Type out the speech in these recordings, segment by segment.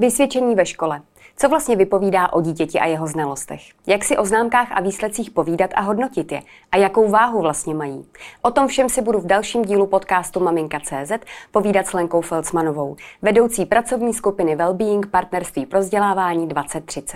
Vysvědčení ve škole. Co vlastně vypovídá o dítěti a jeho znalostech? Jak si o známkách a výsledcích povídat a hodnotit je? A jakou váhu vlastně mají? O tom všem si budu v dalším dílu podcastu Maminka.cz povídat s Lenkou Felcmanovou, vedoucí pracovní skupiny Wellbeing Partnerství pro vzdělávání 2030.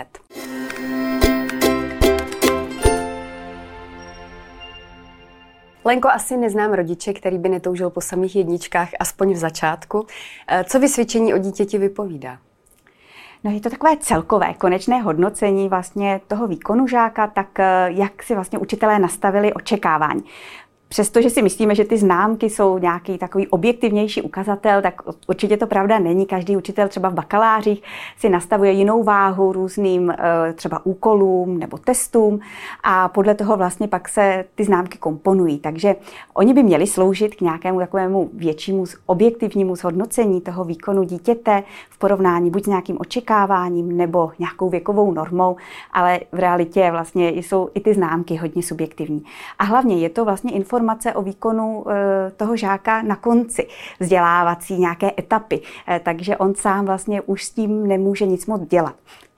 Lenko, asi neznám rodiče, který by netoužil po samých jedničkách, aspoň v začátku. Co vysvědčení o dítěti vypovídá? No, je to takové celkové, konečné hodnocení vlastně toho výkonu žáka, tak jak si vlastně učitelé nastavili očekávání. Přestože si myslíme, že ty známky jsou nějaký takový objektivnější ukazatel, tak určitě to pravda není. Každý učitel třeba v bakalářích si nastavuje jinou váhu různým třeba úkolům nebo testům a podle toho vlastně pak se ty známky komponují. Takže oni by měli sloužit k nějakému takovému většímu objektivnímu zhodnocení toho výkonu dítěte v porovnání buď s nějakým očekáváním nebo nějakou věkovou normou, ale v realitě vlastně jsou i ty známky hodně subjektivní. A hlavně je to vlastně informace o výkonu toho žáka na konci vzdělávací nějaké etapy, takže on sám vlastně už s tím nemůže nic moc dělat.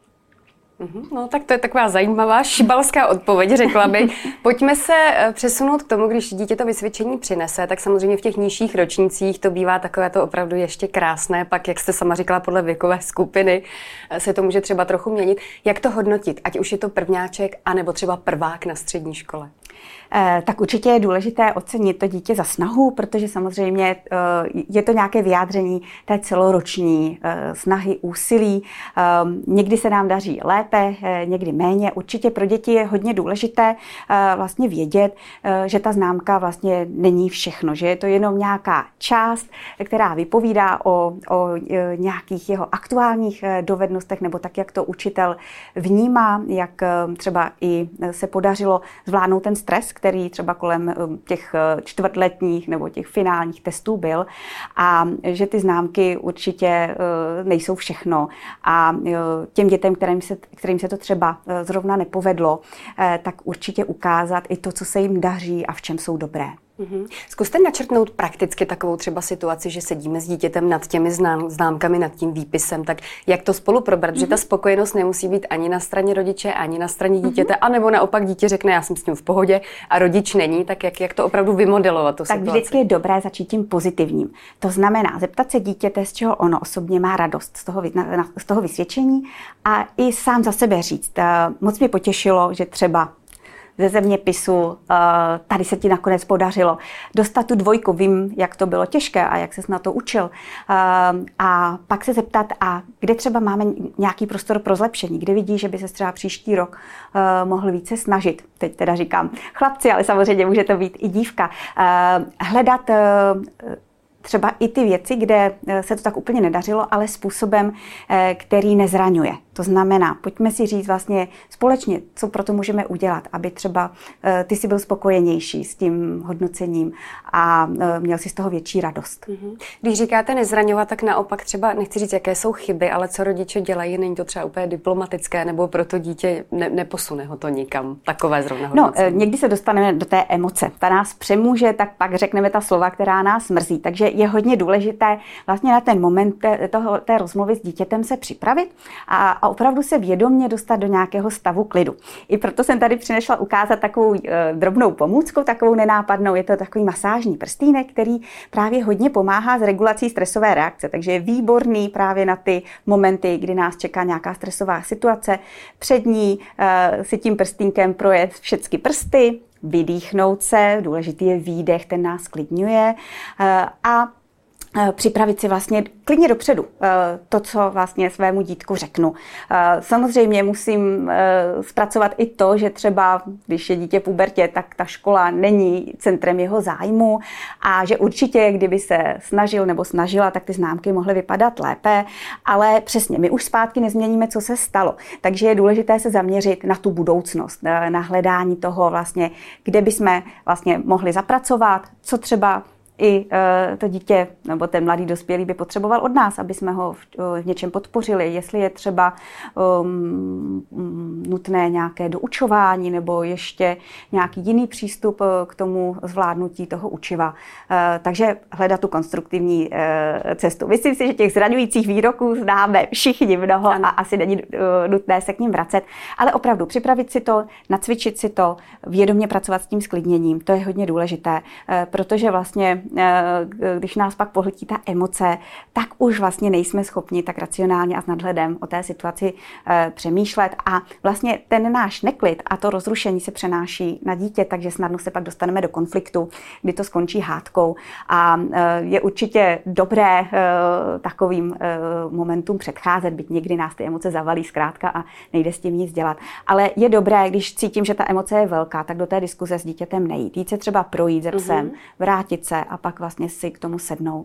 No tak to je taková zajímavá šibalská odpověď, řekla bych. Pojďme se přesunout k tomu, když dítě to vysvědčení přinese, tak samozřejmě v těch nižších ročnících to bývá takové to opravdu ještě krásné, pak jak jste sama říkala, podle věkové skupiny se to může třeba trochu měnit. Jak to hodnotit, ať už je to prvňáček, anebo třeba prvák na střední škole? Tak určitě je důležité ocenit to dítě za snahu, protože samozřejmě je to nějaké vyjádření té celoroční snahy, úsilí. Někdy se nám daří lépe, někdy méně. Určitě pro děti je hodně důležité vlastně vědět, že ta známka vlastně není všechno, že je to jenom nějaká část, která vypovídá o nějakých jeho aktuálních dovednostech nebo tak, jak to učitel vnímá, jak třeba i se podařilo zvládnout ten stres, který třeba kolem těch čtvrtletních nebo těch finálních testů byl, a že ty známky určitě nejsou všechno a těm dětem, kterým se to třeba zrovna nepovedlo, tak určitě ukázat i to, co se jim daří a v čem jsou dobré. Zkuste načrtnout prakticky takovou třeba situaci, že sedíme s dítětem nad těmi známkami, nad tím výpisem, tak jak to spolu probrat, že ta spokojenost nemusí být ani na straně rodiče, ani na straně dítěte, anebo naopak dítě řekne, já jsem s tím v pohodě a rodič není, tak jak to opravdu vymodelovat tu situaci? Tak vždycky je dobré začít tím pozitivním. To znamená zeptat se dítěte, z čeho ono osobně má radost z toho vysvědčení a i sám za sebe říct. Moc mě potěšilo, že třeba ze zeměpisu, tady se ti nakonec podařilo dostat tu 2, vím, jak to bylo těžké a jak ses na to učil. A pak se zeptat, a kde třeba máme nějaký prostor pro zlepšení, kde vidí, že by se třeba příští rok mohl více snažit. Teď teda říkám chlapci, ale samozřejmě může to být i dívka. Hledat třeba i ty věci, kde se to tak úplně nedařilo, ale způsobem, který nezraňuje. To znamená, pojďme si říct vlastně společně, co pro to můžeme udělat, aby třeba ty si byl spokojenější s tím hodnocením a měl si z toho větší radost. Když říkáte nezraňovat, tak naopak třeba, nechci říct, jaké jsou chyby, ale co rodiče dělají, není to třeba úplně diplomatické, nebo pro to dítě neposune ho to nikam, takové zrovna hodnocení. Někdy se dostaneme do té emoce. Ta nás přemůže, tak pak řekneme ta slova, která nás mrzí. Takže je hodně důležité vlastně na ten moment té rozmluvy s dítětem se připravit a opravdu se vědomě dostat do nějakého stavu klidu. I proto jsem tady přinesla ukázat takovou drobnou pomůcku, takovou nenápadnou. Je to takový masážní prstýnek, který právě hodně pomáhá s regulací stresové reakce. Takže je výborný právě na ty momenty, kdy nás čeká nějaká stresová situace. Před ní si tím prstýnkem projet všechny prsty, vydýchnout se, důležitý je výdech, ten nás klidňuje, a připravit si vlastně klidně dopředu to, co vlastně svému dítku řeknu. Samozřejmě musím zpracovat i to, že třeba, když je dítě v pubertě, tak ta škola není centrem jeho zájmu a že určitě, kdyby se snažil nebo snažila, tak ty známky mohly vypadat lépe, ale přesně, my už zpátky nezměníme, co se stalo. Takže je důležité se zaměřit na tu budoucnost, na hledání toho vlastně, kde bychom vlastně mohli zapracovat, co třeba i to dítě nebo ten mladý dospělý by potřeboval od nás, aby jsme ho v něčem podpořili, jestli je třeba nutné nějaké doučování nebo ještě nějaký jiný přístup k tomu zvládnutí toho učiva. Takže hledat tu konstruktivní cestu. Myslím si, že těch zraňujících výroků známe všichni mnoho a asi není nutné se k ním vracet, ale opravdu připravit si to, nacvičit si to, vědomě pracovat s tím sklidněním, to je hodně důležité, protože vlastně, když nás pak pohltí ta emoce, tak už vlastně nejsme schopni tak racionálně a s nadhledem o té situaci přemýšlet a vlastně ten náš neklid a to rozrušení se přenáší na dítě, takže snadno se pak dostaneme do konfliktu, kdy to skončí hádkou a je určitě dobré takovým momentům předcházet, byť někdy nás ty emoce zavalí zkrátka a nejde s tím nic dělat. Ale je dobré, když cítím, že ta emoce je velká, tak do té diskuze s dítětem nejít. Jít se třeba projít ze psem, vrátit se a pak vlastně si k tomu sednout.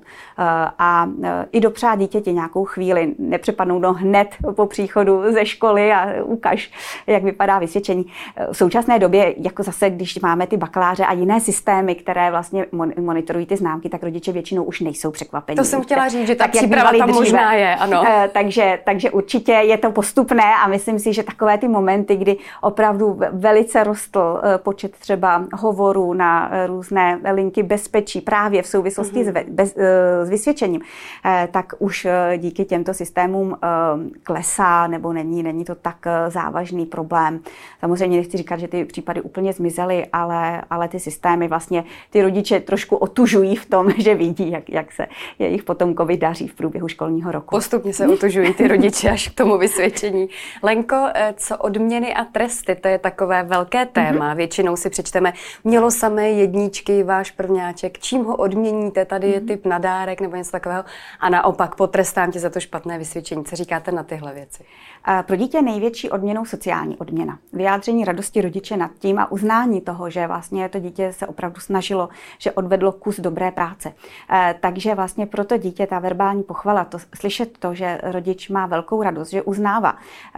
A i dopřát dítěti nějakou chvíli, nepřepadnout hned po příchodu ze školy a ukaž, jak vypadá vysvědčení. V současné době, jako zase, když máme ty bakaláře a jiné systémy, které vlastně monitorují ty známky, tak rodiče většinou už nejsou překvapení. To jsem chtěla říct, že ta příprava tam možná je, ano. Takže určitě je to postupné a myslím si, že takové ty momenty, kdy opravdu velice rostl počet třeba hovorů na různé linky bezpečí právě v souvislosti s vysvědčením, tak už díky těmto systémům klesá nebo není to tak závažný problém. Samozřejmě nechci říkat, že ty případy úplně zmizely, ale ty systémy vlastně ty rodiče trošku otužují v tom, že vidí, jak se jejich potomkovi daří v průběhu školního roku. Postupně se otužují ty rodiče až k tomu vysvědčení. Lenko, co odměny a tresty, to je takové velké téma. Většinou si přečteme, mělo samé jedničky váš prvňáček, čím ho odměníte, tady je typ na dárek nebo něco takového a naopak potrestám tě za to špatné vysvědčení. Co říkáte na tyhle věci? Pro dítě největší odměnou sociální odměna. Vyjádření radosti rodiče nad tím a uznání toho, že vlastně to dítě se opravdu snažilo, že odvedlo kus dobré práce. Takže vlastně pro to dítě ta verbální pochvala, to slyšet to, že rodič má velkou radost, že uznává,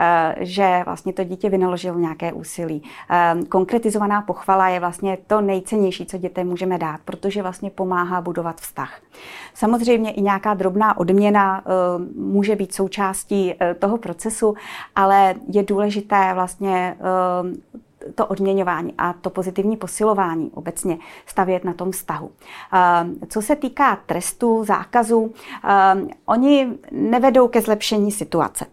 že vlastně to dítě vynaložilo nějaké úsilí. Konkretizovaná pochvala je vlastně to nejcennější, co dětem můžeme dát, protože vlastně pomáhá budovat vztah. Samozřejmě i nějaká drobná odměna může být součástí toho procesu, ale je důležité vlastně to odměňování a to pozitivní posilování obecně stavět na tom vztahu. Co se týká trestů, zákazů, oni nevedou ke zlepšení situace.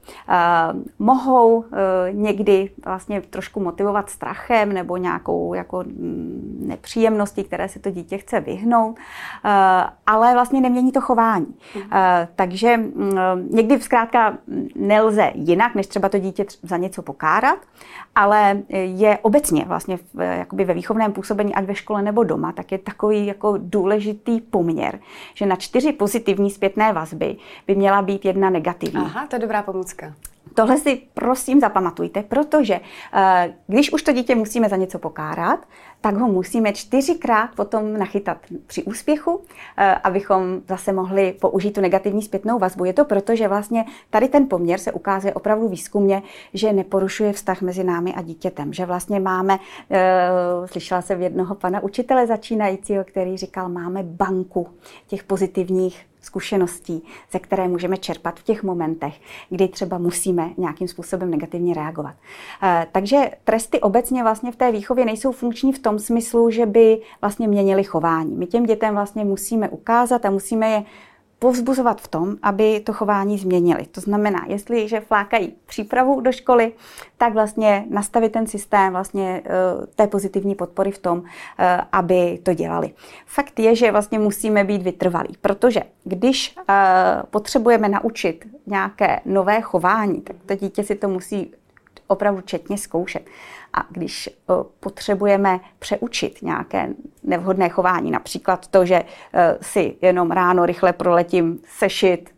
Mohou někdy vlastně trošku motivovat strachem nebo nějakou jako nepříjemností, které se to dítě chce vyhnout, ale vlastně nemění to chování. Takže někdy zkrátka nelze jinak, než třeba to dítě za něco pokárat, ale je obecně vlastně jakoby ve výchovném působení, ať ve škole nebo doma, tak je takový jako důležitý poměr, že na 4 pozitivní zpětné vazby by měla být 1 negativní. Aha, to je dobrá pomůcka. Tohle si prosím zapamatujte, protože když už to dítě musíme za něco pokárat, tak ho musíme 4krát potom nachytat při úspěchu, abychom zase mohli použít tu negativní zpětnou vazbu. Je to proto, že vlastně tady ten poměr se ukazuje opravdu výzkumně, že neporušuje vztah mezi námi a dítětem. Že vlastně máme, slyšela jsem jednoho pana učitele začínajícího, který říkal, máme banku těch pozitivních zkušeností, ze které můžeme čerpat v těch momentech, kdy třeba musíme nějakým způsobem negativně reagovat. Takže tresty obecně vlastně v té výchově nejsou funkční v tom smyslu, že by vlastně měnili chování. My těm dětem vlastně musíme ukázat a musíme je povzbuzovat v tom, aby to chování změnili. To znamená, jestliže flákají přípravu do školy, tak vlastně nastavit ten systém vlastně té pozitivní podpory v tom, aby to dělali. Fakt je, že vlastně musíme být vytrvalí, protože když potřebujeme naučit nějaké nové chování, tak to dítě si to musí opravdu četně zkoušet. A když potřebujeme přeučit nějaké nevhodné chování, například to, že si jenom ráno rychle proletím sešit,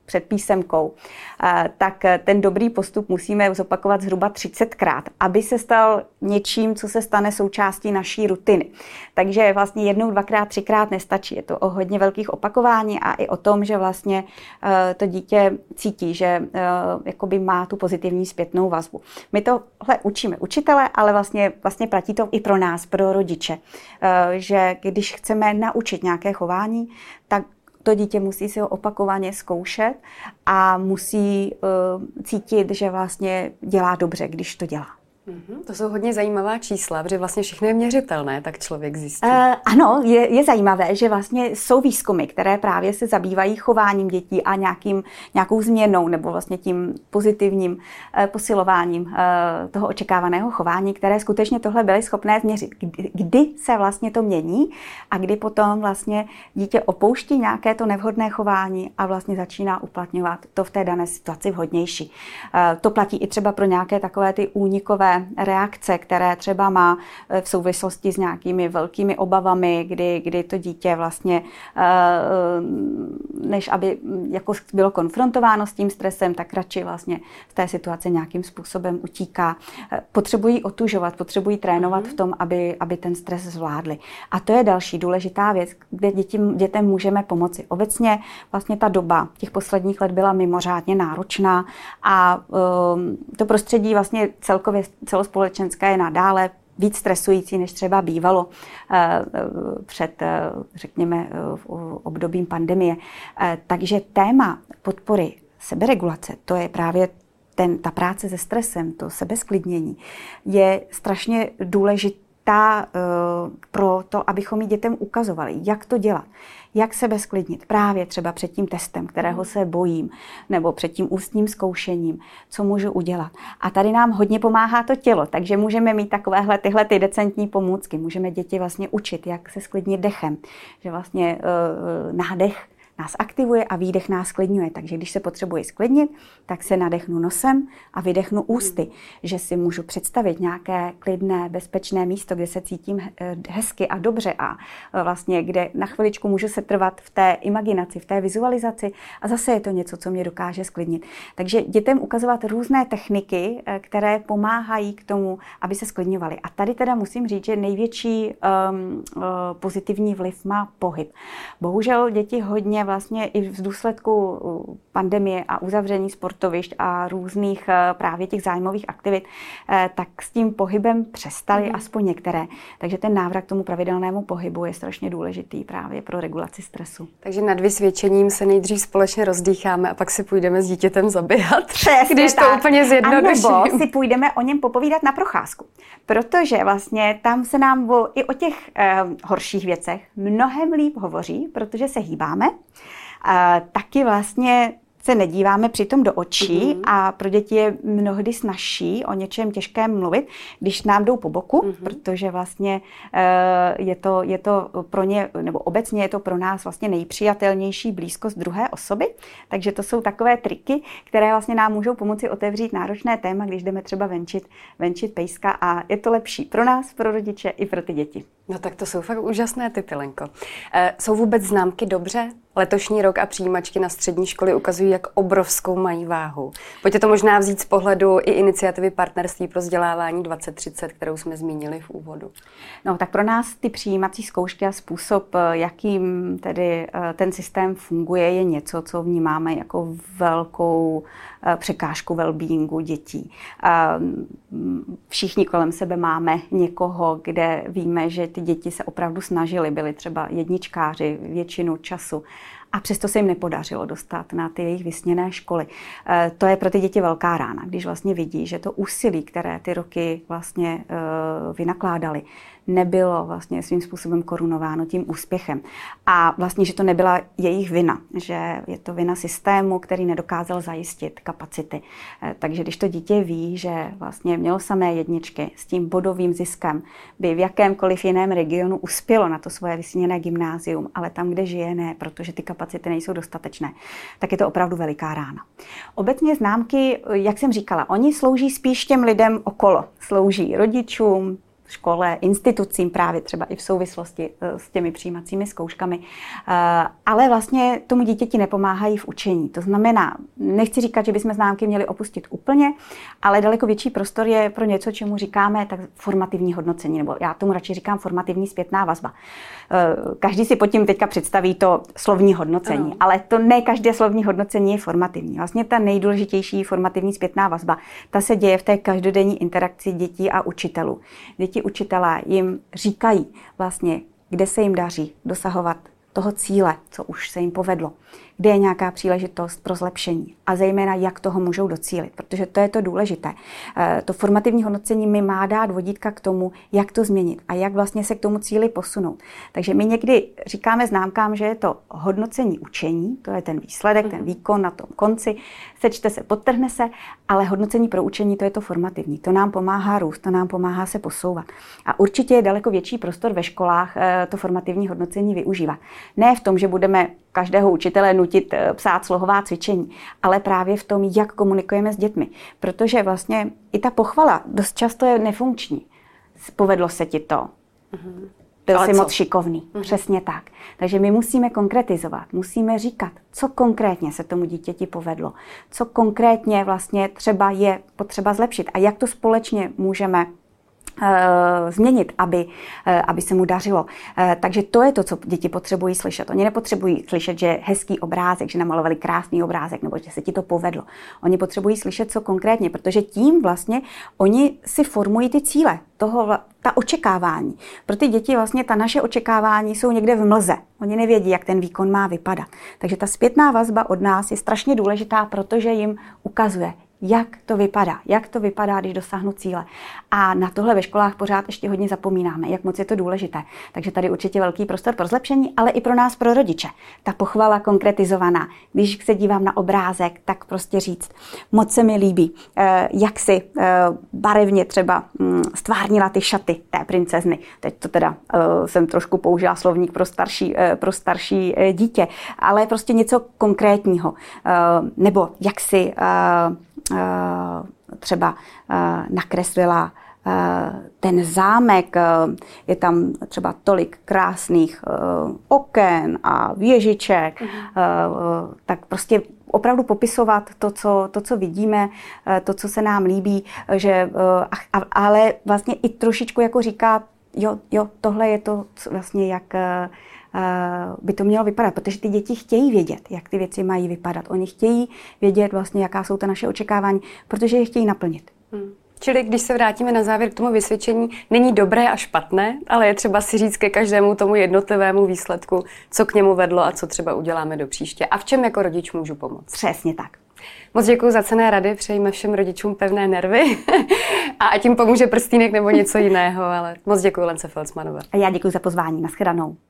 před písemkou, tak ten dobrý postup musíme zopakovat zhruba 30krát, aby se stal něčím, co se stane součástí naší rutiny. Takže vlastně 1, 2krát, 3krát nestačí. Je to o hodně velkých opakování a i o tom, že vlastně to dítě cítí, že jakoby má tu pozitivní zpětnou vazbu. My tohle učíme učitele, ale vlastně platí to i pro nás, pro rodiče, že když chceme naučit nějaké chování, tak to dítě musí si ho opakovaně zkoušet a musí cítit, že vlastně dělá dobře, když to dělá. To jsou hodně zajímavá čísla, protože vlastně všechno je měřitelné, tak člověk zjistí. Ano, je zajímavé, že vlastně jsou výzkumy, které právě se zabývají chováním dětí a nějakou změnou nebo vlastně tím pozitivním posilováním toho očekávaného chování, které skutečně tohle byly schopné změřit. Kdy se vlastně to mění a kdy potom vlastně dítě opouští nějaké to nevhodné chování a vlastně začíná uplatňovat to v té dané situaci vhodnější. To platí i třeba pro nějaké takové ty únikové reakce, které třeba má v souvislosti s nějakými velkými obavami, kdy to dítě vlastně, než aby jako bylo konfrontováno s tím stresem, tak radši vlastně z té situace nějakým způsobem utíká. Potřebují otužovat, potřebují trénovat v tom, aby ten stres zvládli. A to je další důležitá věc, kde dětem můžeme pomoci. Obecně vlastně ta doba těch posledních let byla mimořádně náročná a to prostředí vlastně celkově celospolečenské je nadále víc stresující, než třeba bývalo před, řekněme, obdobím pandemie. Takže téma podpory seberegulace, to je právě ta práce se stresem, to sebesklidnění, je strašně důležitá pro to, abychom jí dětem ukazovali, jak to dělat. Jak sebe sklidnit právě třeba před tím testem, kterého se bojím, nebo před tím ústním zkoušením, co můžu udělat. A tady nám hodně pomáhá to tělo, takže můžeme mít tyhle decentní pomůcky. Můžeme děti vlastně učit, jak se sklidnit dechem, že vlastně nádech nás aktivuje a výdech nás sklidňuje. Takže když se potřebuji sklidnit, tak se nadechnu nosem a vydechnu ústy. Že si můžu představit nějaké klidné, bezpečné místo, kde se cítím hezky a dobře a vlastně kde na chviličku můžu se trvat v té imaginaci, v té vizualizaci a zase je to něco, co mě dokáže sklidnit. Takže dětem ukazovat různé techniky, které pomáhají k tomu, aby se sklidňovali. A tady teda musím říct, že největší pozitivní vliv má pohyb. Bohužel děti hodně vlastně i v důsledku pandemie a uzavření sportovišť a různých právě těch zájmových aktivit, tak s tím pohybem přestali aspoň některé. Takže ten návrat k tomu pravidelnému pohybu je strašně důležitý právě pro regulaci stresu. Takže nad vysvědčením se nejdřív společně rozdýcháme a pak si půjdeme s dítětem zaběhat. Přesně když tak. To úplně zjednoduším. A nebo si půjdeme o něm popovídat na procházku. Protože vlastně tam se nám i o těch horších věcech mnohem líp hovoří, protože se hýbáme. Taky vlastně se nedíváme přitom do očí a pro děti je mnohdy snazší o něčem těžkém mluvit, když nám jdou po boku, protože vlastně je to pro ně, nebo obecně je to pro nás vlastně nejpřijatelnější blízkost druhé osoby, takže to jsou takové triky, které vlastně nám můžou pomoci otevřít náročné téma, když jdeme třeba venčit pejska a je to lepší pro nás, pro rodiče i pro ty děti. No tak to jsou fakt úžasné tipy, Lenko. Jsou vůbec známky dobře? Letošní rok a přijímačky na střední školy ukazují, jak obrovskou mají váhu. Pojďte to možná vzít z pohledu i iniciativy Partnerství pro vzdělávání 2030, kterou jsme zmínili v úvodu. No tak pro nás ty přijímací zkoušky a způsob, jakým tedy ten systém funguje, je něco, co vnímáme jako velkou překážku wellbeingu dětí. Všichni kolem sebe máme někoho, kde víme, že ty děti se opravdu snažily, byly třeba jedničkáři většinu času. A přesto se jim nepodařilo dostat na ty jejich vysněné školy. To je pro ty děti velká rána, když vlastně vidí, že to úsilí, které ty roky vlastně vynakládali, nebylo vlastně svým způsobem korunováno tím úspěchem. A vlastně, že to nebyla jejich vina, že je to vina systému, který nedokázal zajistit kapacity. Takže když to dítě ví, že vlastně mělo samé jedničky s tím bodovým ziskem, by v jakémkoliv jiném regionu uspělo na to svoje vysněné gymnázium, ale tam, kde žije, ne, protože ty kapacity nejsou dostatečné, tak je to opravdu veliká rána. Obecně známky, jak jsem říkala, oni slouží spíš těm lidem okolo. Slouží rodičům, škole, institucím právě třeba i v souvislosti s těmi přijímacími zkouškami, ale vlastně tomu dítěti nepomáhají v učení. To znamená, nechci říkat, že bychom známky měli opustit úplně, ale daleko větší prostor je pro něco, čemu říkáme tak formativní hodnocení, nebo já tomu radši říkám formativní zpětná vazba. Každý si pod tím teďka představí to slovní hodnocení, ale to ne každé slovní hodnocení je formativní. Vlastně ta nejdůležitější formativní zpětná vazba, ta se děje v té každodenní interakci dětí a učitelů. Děti učitelé jim říkají vlastně, kde se jim daří dosahovat toho cíle, co už se jim povedlo, kde je nějaká příležitost pro zlepšení a zejména, jak toho můžou docílit, protože to je to důležité. To formativní hodnocení mi má dát vodítka k tomu, jak to změnit a jak vlastně se k tomu cíli posunout. Takže my někdy říkáme známkám, že je to hodnocení učení, to je ten výsledek, ten výkon na tom konci, sečte se, podtrhne se, ale hodnocení pro učení, to je to formativní. To nám pomáhá růst, to nám pomáhá se posouvat. A určitě je daleko větší prostor ve školách to formativní hodnocení využívat. Ne v tom, že budeme každého učitele nutit psát slohová cvičení, ale právě v tom, jak komunikujeme s dětmi. Protože vlastně i ta pochvala dost často je nefunkční. Povedlo se ti to. Byl jsi moc šikovný. Přesně tak. Takže my musíme konkretizovat, musíme říkat, co konkrétně se tomu dítěti povedlo, co konkrétně vlastně třeba je potřeba zlepšit a jak to společně můžeme změnit, aby se mu dařilo. Takže to je to, co děti potřebují slyšet. Oni nepotřebují slyšet, že je hezký obrázek, že namalovali krásný obrázek, nebo že se ti to povedlo. Oni potřebují slyšet, co konkrétně, protože tím vlastně oni si formují ty cíle, ta očekávání. Pro ty děti vlastně ta naše očekávání jsou někde v mlze. Oni nevědí, jak ten výkon má vypadat. Takže ta zpětná vazba od nás je strašně důležitá, protože jim ukazuje, jak to vypadá, když dosáhnu cíle. A na tohle ve školách pořád ještě hodně zapomínáme, jak moc je to důležité. Takže tady určitě velký prostor pro zlepšení, ale i pro nás, pro rodiče. Ta pochvala konkretizovaná. Když se dívám na obrázek, tak prostě říct, moc se mi líbí, jak si barevně třeba stvárnila ty šaty té princezny. Teď to teda jsem trošku použila slovník pro starší dítě, ale prostě něco konkrétního. Nebo jak si třeba nakreslila ten zámek, je tam třeba tolik krásných oken a věžiček, tak prostě opravdu popisovat to, co vidíme, to, co se nám líbí, ale vlastně i trošičku jako říkat, jo, tohle je to vlastně, jak by to mělo vypadat, protože ty děti chtějí vědět, jak ty věci mají vypadat. Oni chtějí vědět vlastně, jaká jsou ta naše očekávání, protože je chtějí naplnit. Čili když se vrátíme na závěr k tomu vysvědčení, není dobré a špatné, ale je třeba si říct ke každému tomu jednotlivému výsledku, co k němu vedlo a co třeba uděláme do příště a v čem jako rodič můžu pomoct. Přesně tak. Moc děkuji za cenné rady, přejíme všem rodičům pevné nervy a ať jim pomůže prstýnek nebo něco jiného, ale moc děkuji Lence Filcmanové. A já děkuji za pozvání, nashledanou.